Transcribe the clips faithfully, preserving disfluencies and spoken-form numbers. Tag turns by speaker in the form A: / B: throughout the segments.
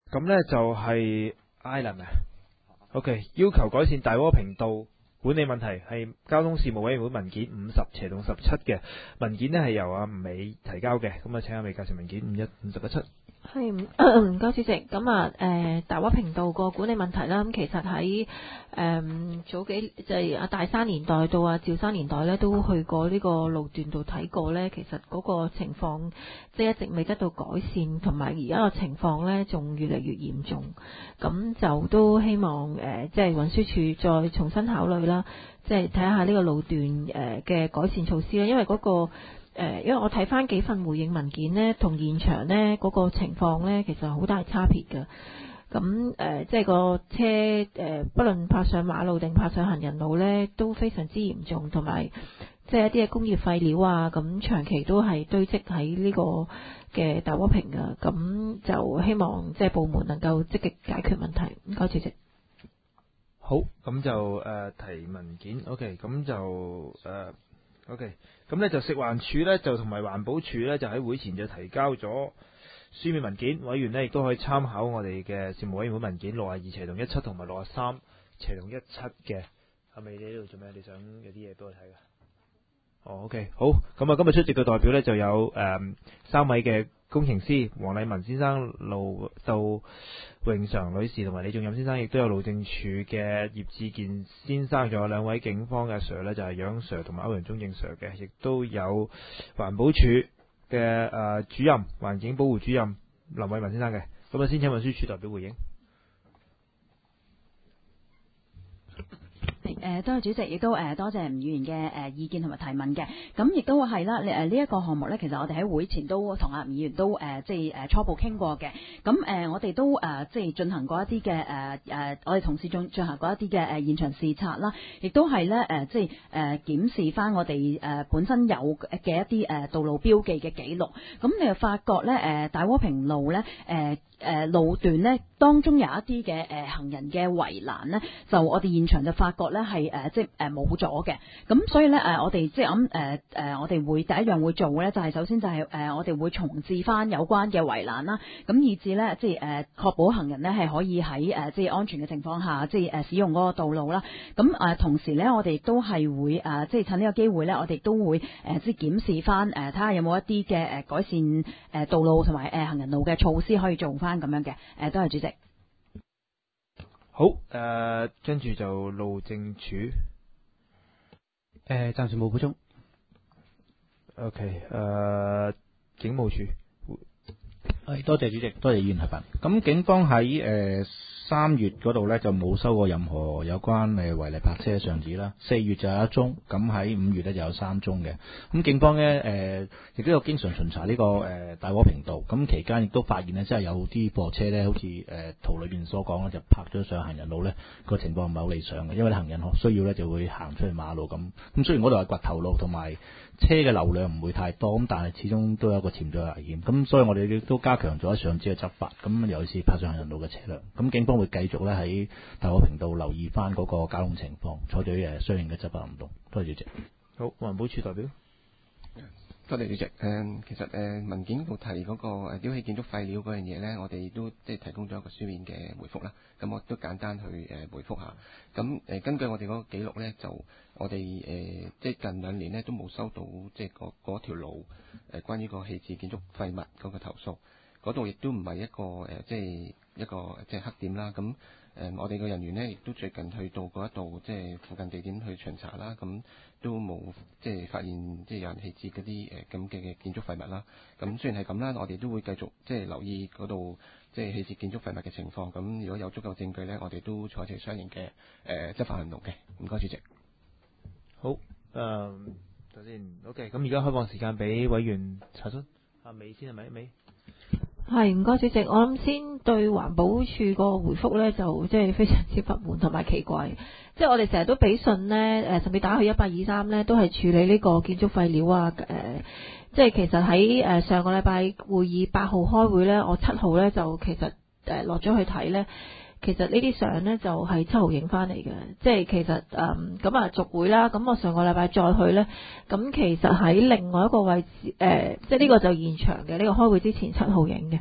A: 咁呢就係 Island 啊。OK， 要求改善大窩坪道管理問題係交通事務委員會文件五十斜洞十七嘅文件呢，係由阿吳美提交嘅。咁啊，請阿美介紹文件五一五十一七。
B: 係唔該主席，咁啊誒大窩坪道個管理問題啦，咁其實喺誒、嗯、早幾就係、是、阿大山年代到阿趙生年代咧，都去過呢個路段度睇過咧，其實嗰個情況即係一直未得到改善，同埋而家個情況咧仲越嚟越嚴重，咁就都希望誒即係運輸署再重新考慮啦，即係睇下呢個路段誒嘅改善措施啦，因為嗰、那個。誒，因為我睇翻幾份回應文件呢，同現場呢嗰個情況呢，其實好大差別嘅。咁誒，即係個車誒，不論泊上馬路定泊上行人路呢，都非常之嚴重，同埋即係一啲嘅工業廢料啊，咁長期都係堆積喺呢個嘅大窩坪嘅。咁就希望即係部門能夠積極解決問題。唔該，主席。
A: 好，咁就誒、呃、提文件 ，OK， 咁就誒。呃 OK， 咁呢就食環署呢，就同埋環保署呢，就喺會前就提交咗書面文件，委員呢亦都可以參考我哋嘅事務委員會文件六廿二斜洞一七同埋六廿三斜洞一七嘅。係咪你呢度做咩？你想有啲嘢俾我睇㗎？哦 ，OK， 好，咁啊，今日出席嘅代表呢，就有誒、嗯、三位嘅工程師黃禮文先生、盧杜永常女士同埋李仲任先生，亦都有路政署嘅葉志健先生，仲有兩位警方嘅 Sir 呢，就係楊 Sir 同埋歐陽中正 Sir 嘅，亦都有環保署嘅誒主任、環境保護主任林偉文先生嘅。咁啊，先請運輸署代表回應。
C: 誒，多謝主席，亦都誒多謝吳議員嘅誒意見同埋提問嘅。咁亦都係啦，誒呢一個項目咧，其實我哋喺會前都同阿吳議員都誒即係誒初步傾過嘅。咁誒我哋都誒即係進行過一啲嘅誒誒，我哋同事進進行過一啲嘅誒現場視察啦，亦都係咧誒即係誒檢視翻我哋誒本身有嘅一啲誒道路標記嘅記錄。咁你又發覺咧誒大窩坪路咧誒。誒、呃、路段呢，當中有一啲嘅誒行人嘅圍欄呢，就我哋現場就發覺呢係誒即係誒冇咗嘅。咁所以呢，誒、呃、我哋即係咁誒誒我哋會第一樣會做嘅呢，就係、是、首先就係、是、誒、呃、我哋會重置翻有關嘅圍欄啦。咁以至呢，即係誒確保行人呢係可以喺誒、呃、即係安全嘅情況下，即係誒使用嗰個道路啦。咁誒、呃、同時呢，我哋都係會誒、呃、即係趁呢個機會呢，我哋都會誒、呃、即係檢視翻誒睇下有冇一啲嘅誒改善誒道路同埋誒行人路嘅措施可以做翻。咁樣嘅，誒，多謝主席。
A: 好，誒、呃，跟住就路政署，誒、
D: 呃，暫時冇補充。
A: OK，誒、呃，警務處，
D: 係多謝主席，多謝議員提問。咁警方喺誒三月嗰度呢，就冇收過任何有關誒違例泊車嘅上址啦。四月就有一宗，咁喺五月呢就有三宗嘅。咁警方呢，誒、呃，亦都有經常巡查呢、這個誒、呃、大窩坪道。咁期間亦都發現呢，真係有啲貨車呢，好似誒、呃、圖裏邊所講呢，就泊咗上行人路呢，個情況唔係好理想嘅，因為行人需要呢就會行出去馬路咁。咁雖然嗰度係掘頭路，同埋車嘅流量唔會太多，咁但係始終都有一個潛在危險。咁所以我哋亦都加強咗上址嘅執法。咁尤其是泊上行人路嘅車輛，咁警方會繼續咧喺大窩坪道留意翻嗰個交通情況，採取誒相應嘅執法行動。多謝主席。
A: 好，環保署代表。
E: 多謝主席。誒、呃，其實誒、呃、文件度提嗰、那個誒丟棄建築廢料嗰樣嘢咧，我哋都即係提供咗一個書面嘅回覆啦。咁我都簡單去誒、呃、回覆下。咁誒、呃、根據我哋嗰個記錄咧，就我哋誒、呃、即係近兩年咧都冇收到即係嗰嗰條路誒、呃、關於個棄置建築廢物嗰個投訴。嗰度亦都唔係一個誒、呃、即係一個即係黑點啦。咁誒、呃、我哋嘅人員咧亦都最近去到嗰一度即係附近地點去巡查啦。咁都冇即係發現即係有人棄置嗰啲誒咁嘅嘅建築廢物啦。咁雖然係咁啦，我哋都會繼續即係留意嗰度即係棄置建築廢物嘅情況。咁如果有足夠證據咧，我哋都採取相應嘅誒、呃、執法行動嘅。唔該，主席。
A: 好，誒、呃，首先 OK，咁而家開放時間俾委員查詢。阿美先係咪？美
B: 係，唔該主席，我諗先對環保署個回覆呢，就即係非常之不滿同埋奇怪。即係我哋成日都俾信呢，誒甚至打去一八二三呢，都係處理呢個建築廢料啊。誒、呃，即係其實喺誒上個禮拜會議八號開會呢，我七號呢就其實誒落咗去睇呢。其實呢啲相呢就係七號影翻嚟嘅，即係其實誒咁啊續會啦。咁我上個禮拜再去呢，咁其實喺另外一個位置誒、呃，即係呢個就現場嘅呢、呢個開會之前七號影嘅。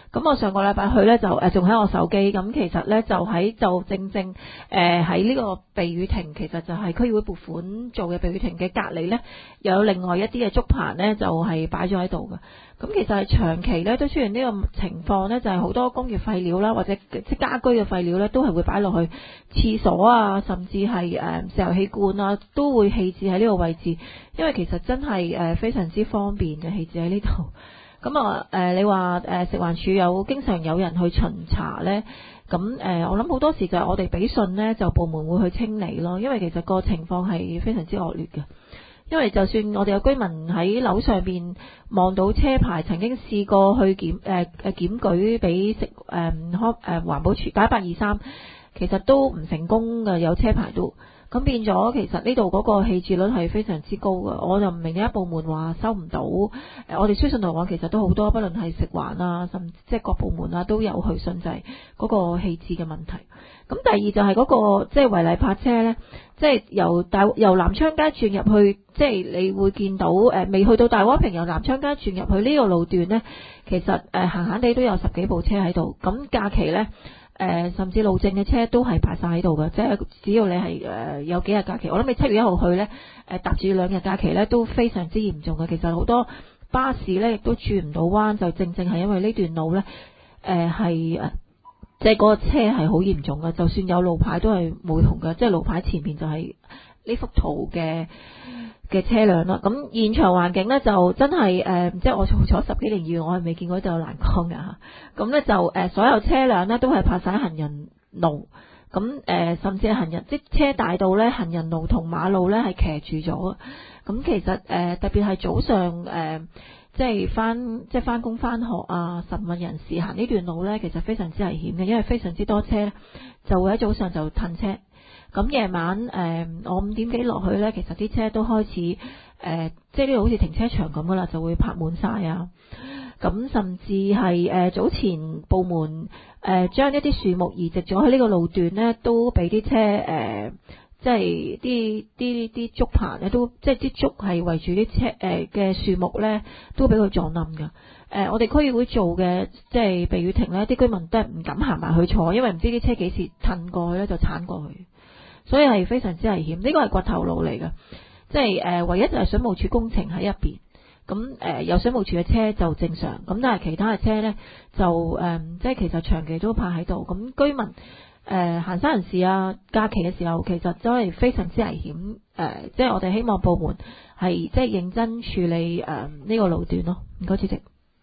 B: 咁我上個禮拜去呢，就誒仲喺我手機，咁其實呢，就喺就正正誒喺呢個避雨亭，其實就係區議會撥款做嘅避雨亭嘅隔離呢，又有另外一啲嘅竹棚呢，就係擺咗喺度嘅。咁其實係長期呢，都出現呢個情況呢，就係好多工業廢料啦，或者即係家居嘅廢料呢，都係會擺落去廁所啊，甚至係誒石油氣罐啊，都會棄置喺呢個位置，因為其實真係誒非常之方便嘅棄置喺呢度。咁啊誒，你話誒食環署有經常有人去巡查呢？咁誒我諗好多時就係我哋俾信呢，就部門會去清理咯，因為其實個情況係非常之惡劣嘅。因為就算我哋有居民喺樓上邊望到車牌，曾經試過去檢誒誒檢舉俾食誒康誒環保署打一八二三，其實都唔成功嘅，有車牌都。咁變咗，其實呢度嗰個棄置率係非常之高嘅，我就唔明點解部門話收唔到。誒，我哋書信來往其實都好多，不論係食環啊，甚至即係各部門啊，都有去信就係嗰個棄置嘅問題。咁第二就係嗰個即係違例泊車呢，即係由大由南昌街轉入去，即係你會見到誒未去到大窩坪由南昌街轉入去呢個路段呢，其實誒閒閒地都有十幾部車喺度。咁假期呢。誒、呃，甚至路政嘅車都係排晒喺度嘅，即係只要你係誒、呃、有幾日假期，我諗你七月一號去呢，誒搭住兩日假期呢都非常之嚴重嘅。其實好多巴士呢亦都轉唔到彎，就正正係因為呢段路呢，誒係誒即係嗰個車係好嚴重嘅，就算有路牌都係冇用嘅，即係路牌前面就係呢幅圖嘅嘅車輛啦。咁現場環境呢，就真係誒、呃，即係我做咗十幾年議員，我係未見過就有欄杆㗎嚇。咁呢，就誒、呃，所有車輛呢都係泊晒行人路，咁誒、呃，甚至係行人即車大到呢，行人路同馬路呢係騎住咗。咁其實誒、呃，特別係早上誒、呃，即係翻即係翻工翻學啊，晨運人士行呢段路呢，其實非常之危險嘅，因為非常之多車就會喺早上就褪車。咁夜晚誒、呃，我五點幾落去呢，其實啲車都開始誒、呃，即係呢度好似停車場咁噶啦，就會泊滿晒啊。咁甚至係誒、呃、早前部門誒、呃、將一啲樹木移植咗喺呢個路段呢，都俾啲車誒、呃，即係啲啲啲竹棚咧，都即係啲竹係圍住啲車誒嘅樹木呢，都俾佢撞冧噶。誒、呃，我哋區議會做嘅即係避雨亭呢，啲居民都係唔敢行埋去坐，因為唔知啲車幾時褪過去呢，就鏟過去。所以係非常之危險，呢個係掘頭路嚟嘅，即係誒唯一就係水務署工程喺入邊，咁誒有水務署嘅車就正常，咁但係其他嘅車呢，就誒即係其實長期都泊喺度，咁居民誒行山人士啊，假期嘅時候其實都係非常之危險，誒即係我哋希望部門係即係認真處理誒呢個路段咯。唔該，主席。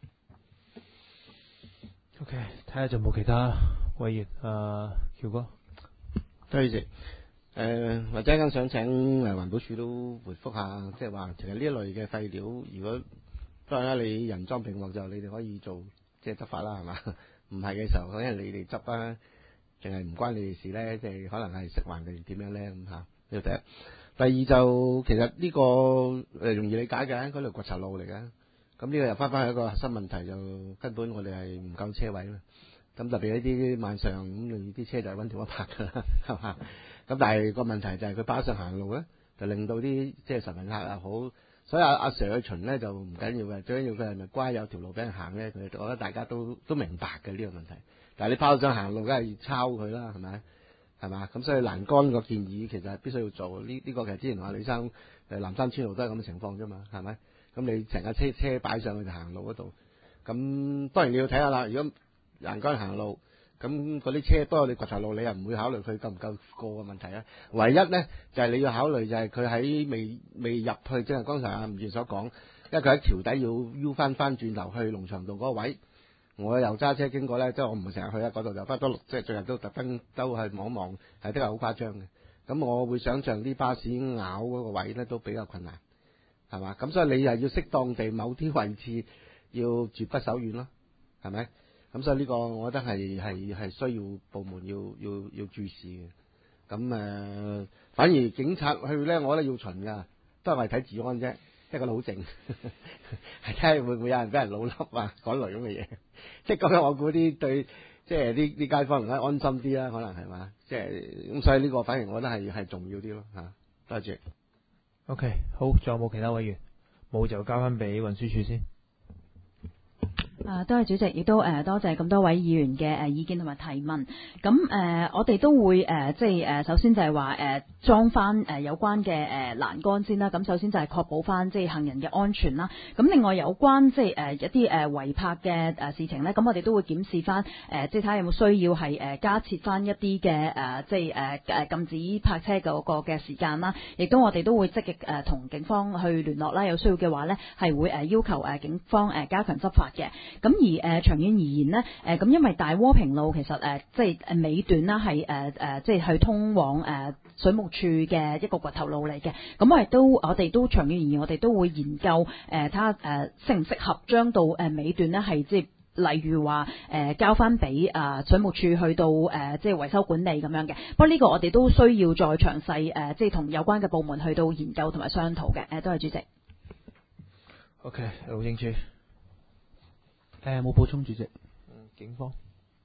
A: OK， 睇下仲冇其他委員，誒喬哥，
F: 多謝主席。誒、呃、或者咁想請誒環保署都回覆下，即係話其實呢一類嘅廢料，如果當然啦，你人贓並獲就你哋可以做即係執法啦，係嘛？唔係嘅時候，可能你哋執啊，淨係唔關你哋事咧，即係可能係食環定點樣咧咁嚇。呢個第一，第二就其實呢、呢個誒、呃、容易理解嘅，嗰條掘巢路嚟嘅。咁呢個又翻返去一個核心問題，就根本我哋係唔夠車位啦。咁特別一啲晚上咁，你啲車就係揾條一泊㗎啦，係嘛？咁但係個問題就係佢跑上行路咧，就令到啲即係晨運客啊好，所以阿阿 Sir 去巡咧就唔緊要嘅，最緊要佢係咪乖有條路俾人行咧？佢我覺得大家都都明白嘅呢個問題。但係你跑上行路，梗係要抄佢啦，係咪？係嘛？咁所以欄杆個建議其實係必須要做。呢、這、呢個其實之前話李生誒南山村路都係咁嘅情況啫嘛，係咪？咁你成架車車擺上去就行路嗰度，咁當然你要睇下啦。如果欄杆行路，咁嗰啲車不過你掘巢路，你又唔會考慮佢夠唔夠過嘅問題啊。唯一咧就係、是、你要考慮就係佢喺未未入去，即係剛才阿吳議員所講，因為佢喺橋底要 U 翻翻轉頭去龍翔道嗰個位。我又揸車經過咧，即係我唔係成日去啊嗰度，就不多即係最近都特登都去望一望，係的確好誇張嘅。咁我會想象啲巴士咬嗰個位咧都比較困難，係嘛？咁所以你又要適當地某啲位置要絕不手軟咯，係咪？咁所以呢個我覺得係係係需要部門要要要注視嘅。咁誒、呃，反而警察去咧，我覺得要巡㗎，都係為睇治安啫，即係個好靜，係睇下會唔會有人俾人老笠啊，嗰類咁嘅嘢。即係咁樣，我估啲對，即係啲啲街坊而家安心啲啦，可能係嘛？即係咁，所以呢個反而我覺得係係重要啲咯嚇。多謝。
A: OK，好，仲有冇其他委員？冇就交翻俾運輸署先。
C: 啊，多謝主席，亦都誒、呃、多謝咁多位議員嘅誒、呃、意見同埋提問。咁誒、呃，我哋都會誒、呃，即係誒、呃，首先就係話誒裝翻誒有關嘅誒、呃、欄杆先啦。咁首先就係確保翻即係行人嘅安全啦。咁另外有關即係誒一啲誒違泊嘅誒事情咧，咁我哋都會檢視翻誒、呃，即係睇下有冇需要係誒加設翻一啲嘅誒，即係誒誒禁止泊車嗰個嘅時間啦。亦都我哋都會積極誒同警方去聯絡啦。有需要嘅話咧，係會誒要求誒警方誒加強執法嘅。咁而誒、呃、長遠而言呢，誒、呃、咁因為大窩坪路其實誒、呃、即係誒尾段啦，係誒誒即係去通往誒、呃、水務處嘅一個掘頭路嚟嘅。咁我亦都我哋都長遠而言，我哋都會研究誒睇下誒適唔適合將到誒尾段呢係即係例如話誒、呃、交翻俾啊水務處去到誒、呃、即係維修管理咁樣嘅。不過呢個我哋都需要再詳細誒、呃、即係同有關嘅部門去到研究同埋商討嘅。誒、呃，多謝主席。
A: OK，路政處。
D: 誒冇補充，主席。
A: 嗯，警方。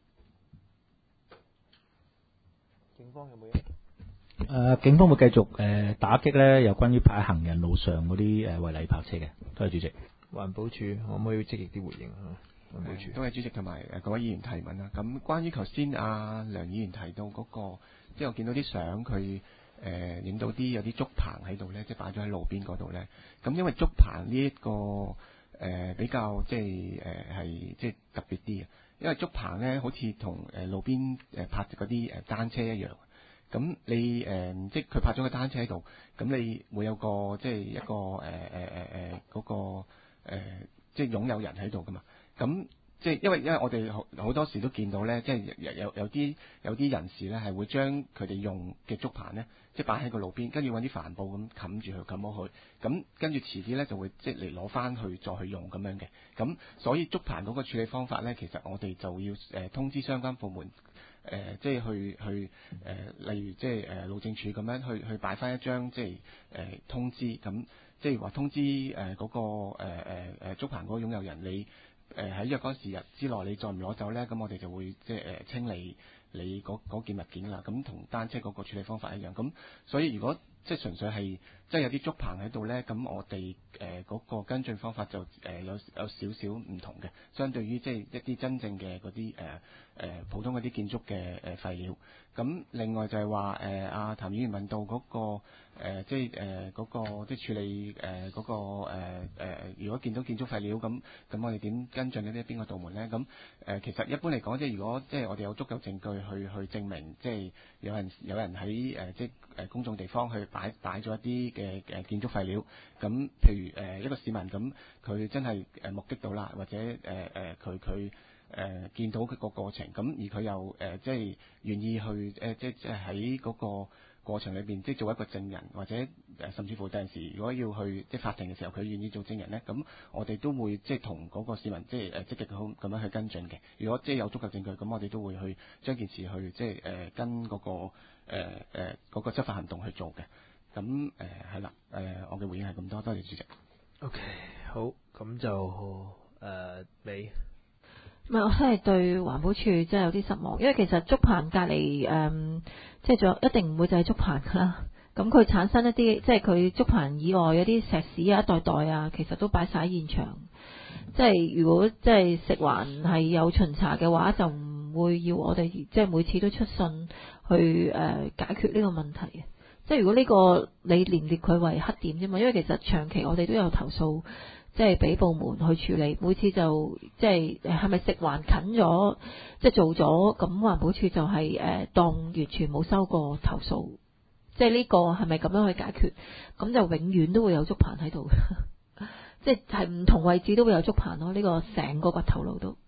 A: 警方有冇嘢？
D: 誒、呃，警方會繼續誒、呃、打擊咧，有關於泊喺行人路上嗰啲誒違例泊車嘅。多謝主席。
A: 環保署可唔可以積極啲回應啊？環保署。
E: 多謝主席同埋誒各位議員提問啦。咁關於頭先阿梁議員提到嗰、那個，即係我見到啲相佢誒影到啲有啲竹棚喺度咧，即係擺咗喺路邊嗰度咧。咁因為竹棚呢、這、一個誒、呃、比較即係誒係即係特別啲嘅，因為竹棚咧好似同誒路邊誒泊嗰啲誒單車一樣。咁你誒、呃、即係佢泊咗個單車喺度，咁你會有個即係一個誒誒誒誒嗰個、呃、即係擁有人喺度噶嘛？咁即係因為因為我哋好好多時都見到咧，即係有有有啲有啲人士咧係會將佢哋用嘅竹棚咧，即係擺喺個路邊，跟住揾啲帆布咁冚住佢，冚好佢，咁跟住遲啲咧就會即係嚟攞翻去再去用咁樣嘅。咁所以竹棚嗰個處理方法咧，其實我哋就要誒、呃、通知相關部門。誒、呃，即係去去誒、呃，例如即係誒路政署咁樣去去擺翻一張即係誒、呃、通知，咁即係話通知誒嗰、呃那個誒誒誒竹棚嗰個擁有人，你誒喺若干時日之內你再唔攞走咧，咁我哋就會即係誒、呃、清理你嗰件物件啦。咁同單車嗰個處理方法一樣。咁所以如果即係純粹係即係有啲竹棚喺度咧，咁我哋誒嗰個跟進方法就誒、呃、有有少少唔同嘅，相對於即係一啲真正嘅嗰啲誒誒普通嗰啲建築嘅誒廢料。咁另外就係話誒阿譚議員問到嗰、那個、呃、即係誒嗰個即係處理誒嗰、呃那個誒誒、呃，如果見到建築廢料咁，咁我哋點跟進嗰啲邊個道門咧？咁誒、呃、其實一般嚟講，即係如果即係我哋有足夠證據去去證明，即係有人有人喺誒、呃、即係誒公眾地方去擺擺咗一啲嘅誒建築廢料，咁譬如誒、呃、一個市民咁，佢真係誒目擊到啦，或者誒誒佢佢。誒、呃、見到佢個過程，咁而佢又誒、呃、即係願意去誒、呃、即即係喺嗰個過程裏邊，即係做一個證人，或者誒、呃、甚至乎第陣時如果要去即係法庭嘅時候，佢願意做證人咧，咁我哋都會即係同嗰個市民即係誒積極好咁樣去跟進嘅。如果即係有足夠證據，咁我哋都會去將件事去即係誒、呃、跟嗰、那個誒誒嗰個執法行動去做嘅。咁誒係啦，誒、呃、我嘅回應係咁多，多謝主席。
A: OK， 好，咁就誒你。
B: 唔係，我真係對環保署真係有啲失望，因為其實竹棚隔離誒，即係仲有一定唔會就係竹棚㗎啦。咁佢產生一啲，即係佢竹棚以外有啲石屎啊、一袋袋啊，其實都擺晒喺現場。即係如果即係食環係有巡查嘅話，就唔會要我哋即係每次都出信去誒、呃、解決呢個問題嘅。即係如果呢個你連列佢為黑點啫嘛，因為其實長期我哋都有投訴。即係俾部門去處理，每次就即係係咪食環近咗，即係做咗，咁環保署就係、是、誒、呃、當完全冇收過投訴，即係呢個係咪咁樣去解決？咁就永遠都會有竹棚喺度，即係係唔同位置都會有竹棚咯。呢、這個成個掘頭路都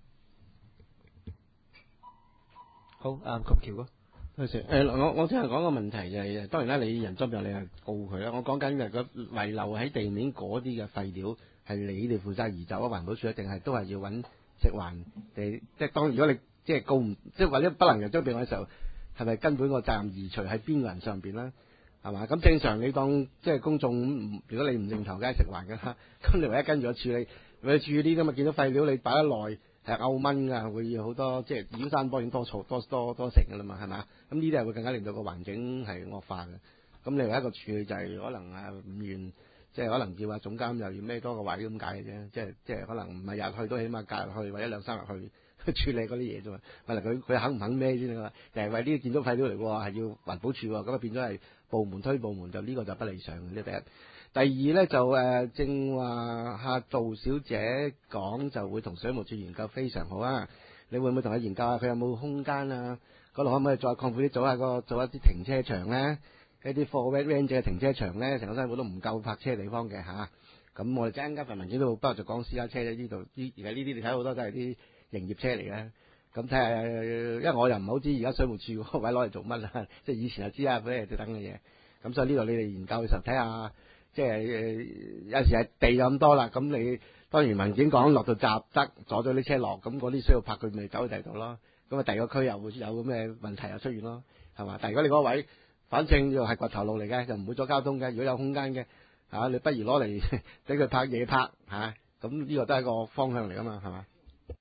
A: 好啱及橋咯。
F: 多謝誒，我我聽日講個問題就係、是，當然啦，你人贓入你係告佢啦。我講緊嘅個遺留喺地面嗰啲嘅廢料。係你哋負責移走啊？環保署一定係都係要揾食環地，即係當如果你即係告唔即係或者不能人贓俾我嘅時候，係咪根本個責任移除喺邊個人上邊啦？係嘛？咁正常你當即係公眾，如果你唔認頭，梗係食環㗎啦。咁你唯一跟住去處理，你處理啲咁啊，見到廢料你擺得耐係漚蚊㗎，會有好多即係妖山波影多嘈多多多成㗎啦嘛，係嘛？咁呢啲係會更加令到個環境係惡化嘅。咁你唯一一個處理就係可能啊五元。 即係可能叫話總監又要孭多個位咁解嘅啫，即係即係可能唔係日去都起碼隔日去或者兩三日去去處理嗰啲嘢啫嘛。問題佢佢肯唔肯孭先啊嘛？誒為呢個建築廢料嚟喎，係要環保署喎，咁啊變咗係部門推部門，就呢個就不理想嘅。呢第一。第二咧就誒、呃、正話下杜小姐講就會同水務署研究非常好啊！你會唔會同佢研究下佢有冇空間啊？嗰度可唔可以再擴闊啲，做下個做一啲停車場咧？一啲貨 van 嘅停車場咧，成個西部都唔夠泊車地方嘅嚇。咁、啊、我哋陣間份文件都不過就講私家車啫，呢度呢而家呢啲你睇好多都係啲營業車嚟嘅。咁睇下，因為我又唔好知而家水務署嗰位攞嚟做乜啦，即係以前就知啊，嗰啲等嘅嘢。咁所以呢度你哋研究嘅時候睇下。即係、呃、有時係地就咁多啦，咁你當然文件講落到閘得阻咗啲車落，咁嗰啲需要泊佢咪走去第二度咯。咁啊第二個區又會有咁嘅問題又出現咯，係嘛？但係如果你嗰個位反正又係掘頭路嚟嘅，就唔會阻交通嘅。如果有空間嘅嚇、啊，你不如攞嚟俾佢泊夜泊嚇，咁、啊、呢個都係一個方向嚟噶嘛，係嘛？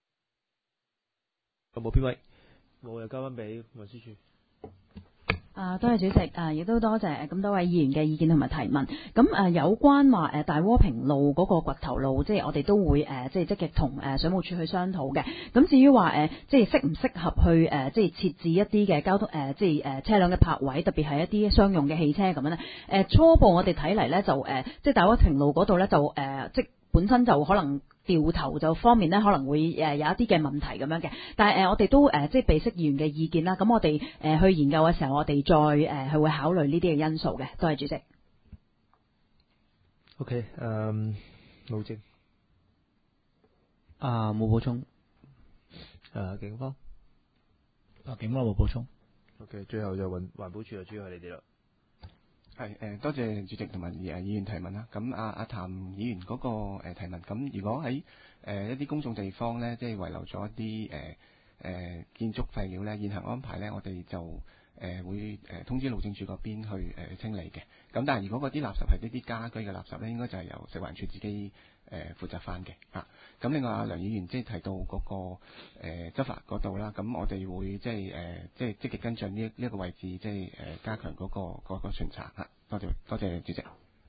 A: 有冇邊位？冇，又交翻俾運輸署。
C: 啊，多謝主席，啊，亦都多謝咁多位議員嘅意見同埋提問。咁誒、呃、有關話誒大窩坪路嗰個掘頭路，即係我哋都會誒、呃、即係積極同誒水務署去商討嘅。咁至於話誒即係適唔適合去誒、呃、即係設置一啲嘅交通誒、呃、即係誒、呃、車輛嘅泊位，特別係一啲商用嘅汽車咁樣咧。誒、呃、初步我哋睇嚟咧就誒、呃、即係大窩坪路嗰度咧就誒、呃、即本身就可能掉頭就方面咧可能會誒有一啲嘅問題咁樣嘅，但係誒、呃、我哋都誒、呃、即係備悉議員嘅意見啦，咁我哋誒、呃、去研究嘅時候，我哋再誒係、呃、會考慮呢啲嘅因素嘅。多謝主席。
A: OK，誒，路政
D: 啊冇補充，
A: 誒警方，
D: 啊警方冇補充。
A: OK，最後就環環保署就主要係你哋啦。
E: 係誒，多謝主席同埋誒議員提問啦。咁阿阿譚議員嗰個誒提問，咁如果喺誒一啲公眾地方咧，即係遺留咗一啲誒誒建築廢料咧，現行安排咧，我哋就誒會誒通知路政署嗰邊去誒清理嘅。咁但係如果嗰啲垃圾係呢啲家居嘅垃圾咧，應該就係由食環署自己誒負責翻嘅嚇。咁另外阿梁議員即係提到嗰個誒執法嗰度啦，咁我哋會即係誒即係積極跟進呢呢一個位置，即係誒加強嗰個嗰個巡查嚇。多謝多謝主席。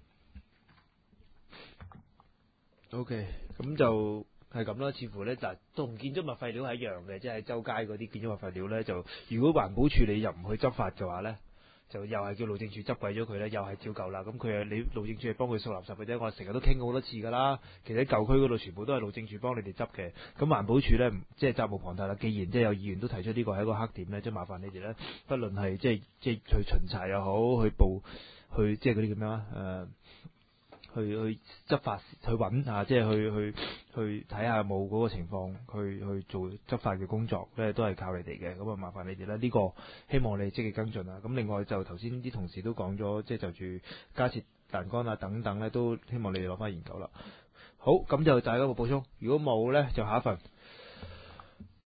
A: OK，咁就係咁啦。似乎咧，嗱，同建築物廢料係一樣嘅，即係周街嗰啲建築物廢料咧，就如果環保署你又唔去執法嘅話咧，就又係叫路政署執鬼咗佢咧，又係照舊啦。咁佢係你路政署係幫佢掃垃圾嘅啫。我成日都傾過好多次㗎啦。其實喺舊區嗰度全部都係路政署幫你哋執嘅。咁環保署咧，即係責無旁貸啦。既然即係有議員都提出呢個係一個黑點咧，即係麻煩你哋咧，不論係即係即係去巡查又好，去報。去即係嗰啲咁樣啊，誒、呃，去去執法去揾啊，即係去去去睇下冇嗰個情況，去去做執法嘅工作咧，都係靠你哋嘅。咁啊，麻煩你哋啦，呢、這個希望你哋積極跟進啊。咁另外就頭先啲同事都講咗，即係就住加設欄杆啊等等咧，都希望你哋攞翻研究啦。好，咁就大家個補充。如果冇咧，就下一份。